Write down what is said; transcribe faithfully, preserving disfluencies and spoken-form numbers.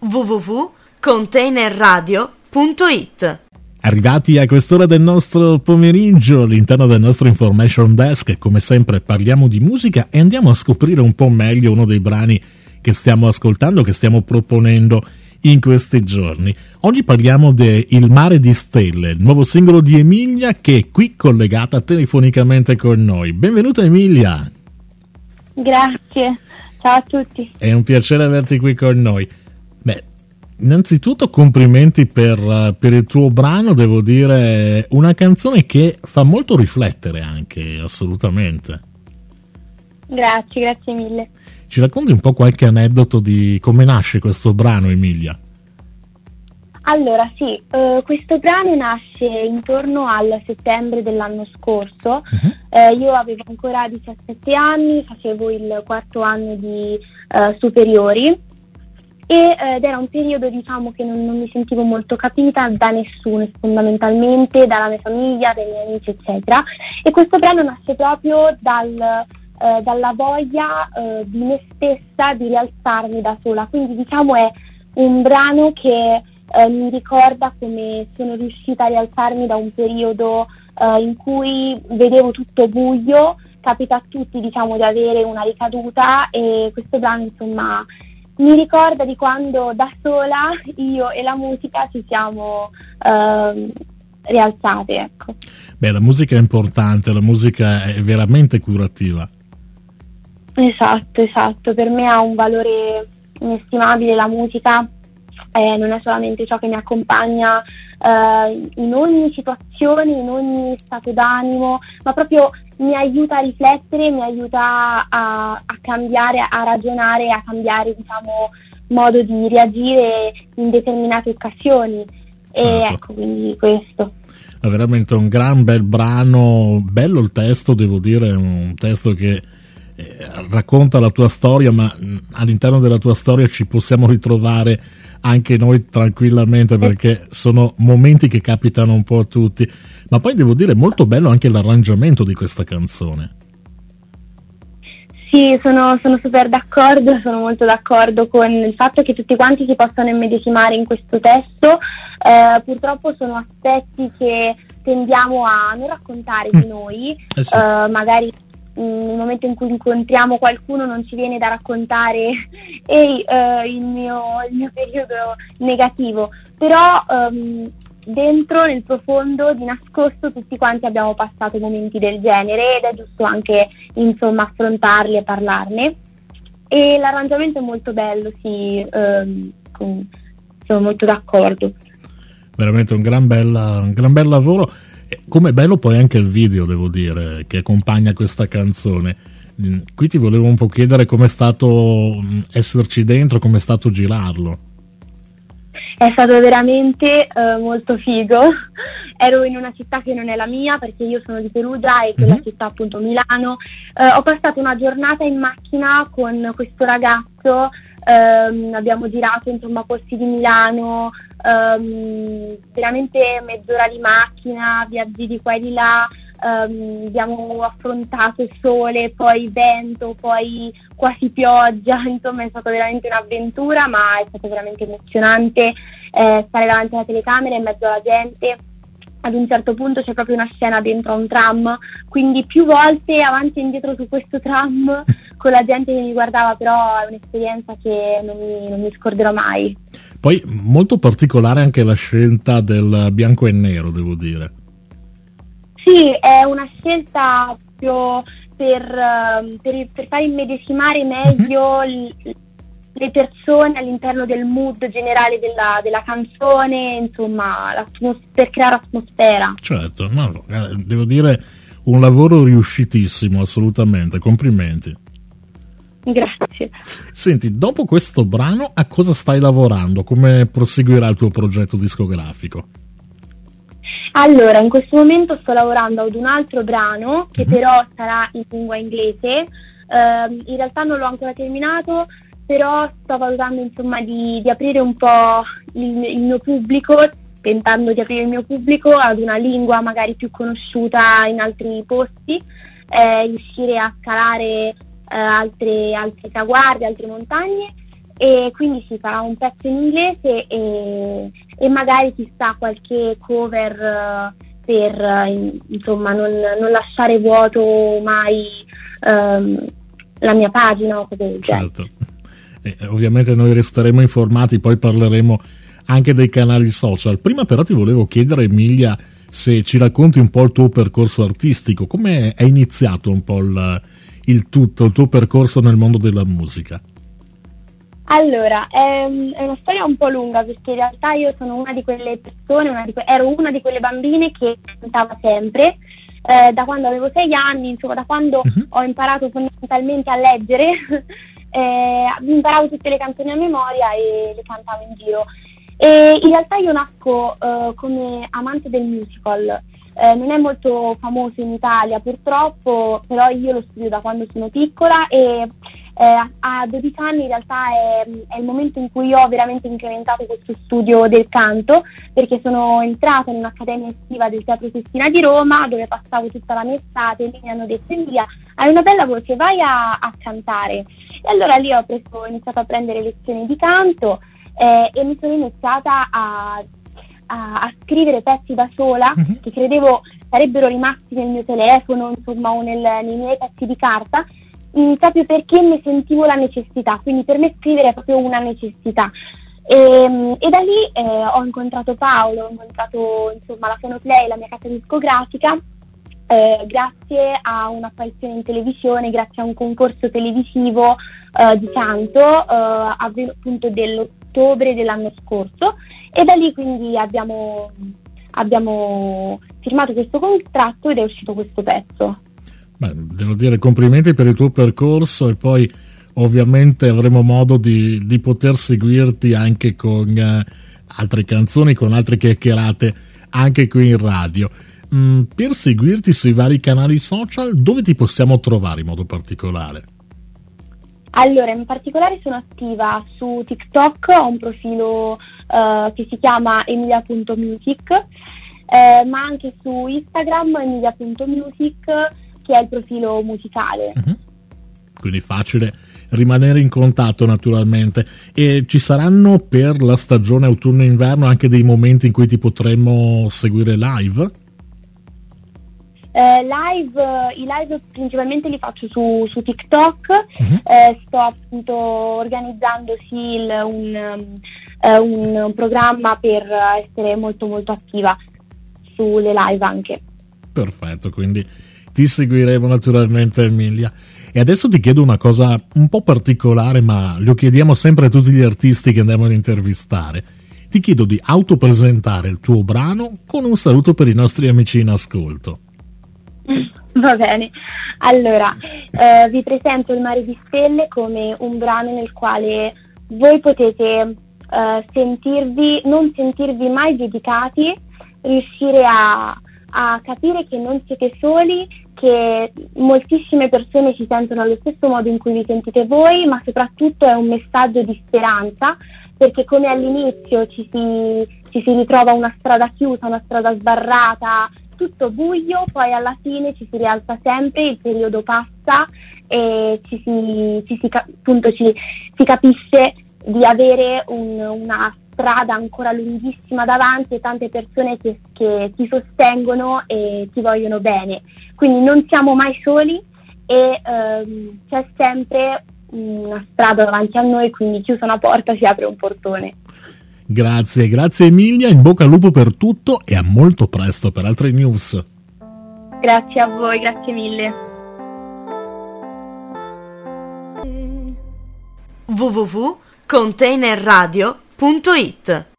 w w w punto container radio punto i t. Arrivati a quest'ora del nostro pomeriggio all'interno del nostro information desk, come sempre parliamo di musica e andiamo a scoprire un po' meglio uno dei brani che stiamo ascoltando, che stiamo proponendo in questi giorni. Oggi parliamo di Il mare di stelle, il nuovo singolo di Emilia, che è qui collegata telefonicamente con noi. Benvenuta Emilia. Grazie, ciao a tutti. È un piacere averti qui con noi. Beh, innanzitutto complimenti per, per il tuo brano, devo dire, una canzone che fa molto riflettere anche, assolutamente. Grazie, grazie mille. Ci racconti un po' qualche aneddoto di come nasce questo brano, Emilia? Allora sì, uh, questo brano nasce intorno al settembre dell'anno scorso. Uh-huh. eh, io avevo ancora diciassette anni, facevo il quarto anno di uh, superiori e, ed era un periodo, diciamo, che non, non mi sentivo molto capita da nessuno, fondamentalmente dalla mia famiglia, dai miei amici eccetera, e questo brano nasce proprio dal, uh, dalla voglia uh, di me stessa di rialzarmi da sola, quindi diciamo è un brano che Uh, mi ricorda come sono riuscita a rialzarmi da un periodo uh, in cui vedevo tutto buio. Capita a tutti, diciamo, di avere una ricaduta, e questo brano, insomma, mi ricorda di quando da sola io e la musica ci siamo uh, rialzate, ecco. Beh, la musica è importante, la musica è veramente curativa. Esatto, esatto, per me ha un valore inestimabile la musica. Eh, non è solamente ciò che mi accompagna eh, in ogni situazione, in ogni stato d'animo, ma proprio mi aiuta a riflettere, mi aiuta a, a cambiare, a ragionare, a cambiare, diciamo, modo di reagire in determinate occasioni. Certo. E ecco, quindi questo. È veramente un gran bel brano, bello il testo, devo dire, un testo che eh, racconta la tua storia, ma all'interno della tua storia ci possiamo ritrovare anche noi tranquillamente, perché sono momenti che capitano un po' a tutti. Ma poi devo dire molto bello anche l'arrangiamento di questa canzone. Sì, sono, sono super d'accordo, sono molto d'accordo con il fatto che tutti quanti si possano immedesimare in questo testo. Eh, purtroppo sono aspetti che tendiamo a non raccontare mm. di noi, eh sì. eh, magari nel momento in cui incontriamo qualcuno non ci viene da raccontare ehi, uh, il, mio, il mio periodo negativo, però um, dentro, nel profondo, di nascosto, tutti quanti abbiamo passato momenti del genere ed è giusto anche, insomma, affrontarli e parlarne. E l'arrangiamento è molto bello, sì, um, con, sono molto d'accordo. Veramente un gran bel, un gran bel lavoro. Come bello poi anche il video, devo dire, che accompagna questa canzone. Qui ti volevo un po' chiedere com'è stato esserci dentro, com'è stato girarlo. È stato veramente uh, molto figo. Ero in una città che non è la mia, perché io sono di Perugia e quella mm-hmm. città, appunto, Milano. Uh, ho passato una giornata in macchina con questo ragazzo. Um, abbiamo girato, insomma, posti di Milano, um, veramente mezz'ora di macchina, viaggi di qua e di là, um, abbiamo affrontato il sole, poi vento, poi quasi pioggia, insomma è stata veramente un'avventura, ma è stato veramente emozionante eh, stare davanti alla telecamera in mezzo alla gente. Ad un certo punto c'è proprio una scena dentro a un tram, quindi più volte avanti e indietro su questo tram con la gente che mi guardava, però è un'esperienza che non mi, non mi scorderò mai. Poi molto particolare anche la scelta del bianco e nero, devo dire. Sì, è una scelta proprio per, per, per far immedesimare meglio mm-hmm. l, le persone all'interno del mood generale della, della canzone, insomma, per creare atmosfera. Certo, no, devo dire un lavoro riuscitissimo, assolutamente, complimenti. Grazie. Senti, dopo questo brano a cosa stai lavorando? Come proseguirà il tuo progetto discografico? Allora, in questo momento sto lavorando ad un altro brano che mm-hmm. però sarà in lingua inglese. Uh, in realtà non l'ho ancora terminato, però sto valutando, insomma, di, di aprire un po' il, il mio pubblico, tentando di aprire il mio pubblico ad una lingua magari più conosciuta in altri posti, eh, riuscire a scalare eh, altre, altri traguardi, altre montagne e quindi si farà un pezzo in inglese e, e magari chissà qualche cover uh, per uh, insomma non, non lasciare vuoto mai um, la mia pagina o cose del genere. Certo, eh, ovviamente noi resteremo informati, poi parleremo anche dei canali social. Prima però ti volevo chiedere, Emilia, se ci racconti un po' il tuo percorso artistico, come è iniziato un po' il, il tutto, il tuo percorso nel mondo della musica? Allora, è, è una storia un po' lunga, perché in realtà io sono una di quelle persone, una di que- ero una di quelle bambine che cantava sempre, eh, da quando avevo sei anni, insomma da quando uh-huh. ho imparato fondamentalmente a leggere, eh, imparavo tutte le canzoni a memoria e le cantavo in giro. E in realtà io nasco uh, come amante del musical, eh, non è molto famoso in Italia purtroppo, però io lo studio da quando sono piccola e eh, a dodici anni in realtà è, è il momento in cui ho veramente incrementato questo studio del canto, perché sono entrata in un'accademia estiva del Teatro Sistina di Roma, dove passavo tutta la mia estate, e lì mi hanno detto: Emilia, hai una bella voce, vai a, a cantare. E allora lì ho, preso, ho iniziato a prendere lezioni di canto eh, e mi sono iniziata a A, a scrivere pezzi da sola, uh-huh. che credevo sarebbero rimasti nel mio telefono, insomma, o nel, nei miei pezzi di carta, mh, proprio perché ne sentivo la necessità. Quindi per me scrivere è proprio una necessità. E, e da lì eh, ho incontrato Paolo, ho incontrato insomma la Fonoplay, la mia casa discografica, eh, grazie a un'apparizione in televisione, grazie a un concorso televisivo eh, di canto, eh, avvenuto appunto dell'ottobre dell'anno scorso. E da lì quindi abbiamo, abbiamo firmato questo contratto ed è uscito questo pezzo. Beh, devo dire complimenti per il tuo percorso, e poi ovviamente avremo modo di, di poter seguirti anche con eh, altre canzoni, con altre chiacchierate anche qui in radio. Mm, per seguirti sui vari canali social, dove ti possiamo trovare in modo particolare? Allora, in particolare sono attiva su TikTok, ho un profilo uh, che si chiama emilia punto music, eh, ma anche su Instagram emilia punto music, che è il profilo musicale. Uh-huh. Quindi facile rimanere in contatto naturalmente. E ci saranno per la stagione autunno-inverno anche dei momenti in cui ti potremmo seguire live? Eh, live, i live principalmente li faccio su, su TikTok, uh-huh. eh, sto appunto organizzando sì il, un, uh, un programma per essere molto molto attiva sulle live anche. Perfetto, quindi ti seguiremo naturalmente, Emilia. E adesso ti chiedo una cosa un po' particolare, ma lo chiediamo sempre a tutti gli artisti che andiamo ad intervistare. Ti chiedo di autopresentare il tuo brano con un saluto per i nostri amici in ascolto. Va bene, allora eh, vi presento Il mare di stelle come un brano nel quale voi potete eh, sentirvi, non sentirvi mai giudicati, riuscire a, a capire che non siete soli, che moltissime persone si sentono allo stesso modo in cui vi sentite voi, ma soprattutto è un messaggio di speranza, perché come all'inizio ci si, ci si ritrova una strada chiusa, una strada sbarrata, tutto buio, poi alla fine ci si rialza sempre, il periodo passa e ci si, ci si, appunto, ci, si capisce di avere un, una strada ancora lunghissima davanti e tante persone che, che ti sostengono e ti vogliono bene. Quindi non siamo mai soli e ehm, c'è sempre una strada davanti a noi, quindi chiusa una porta si apre un portone. Grazie, grazie Emilia, in bocca al lupo per tutto e a molto presto per altre news. Grazie a voi, grazie mille. w w w punto container radio punto it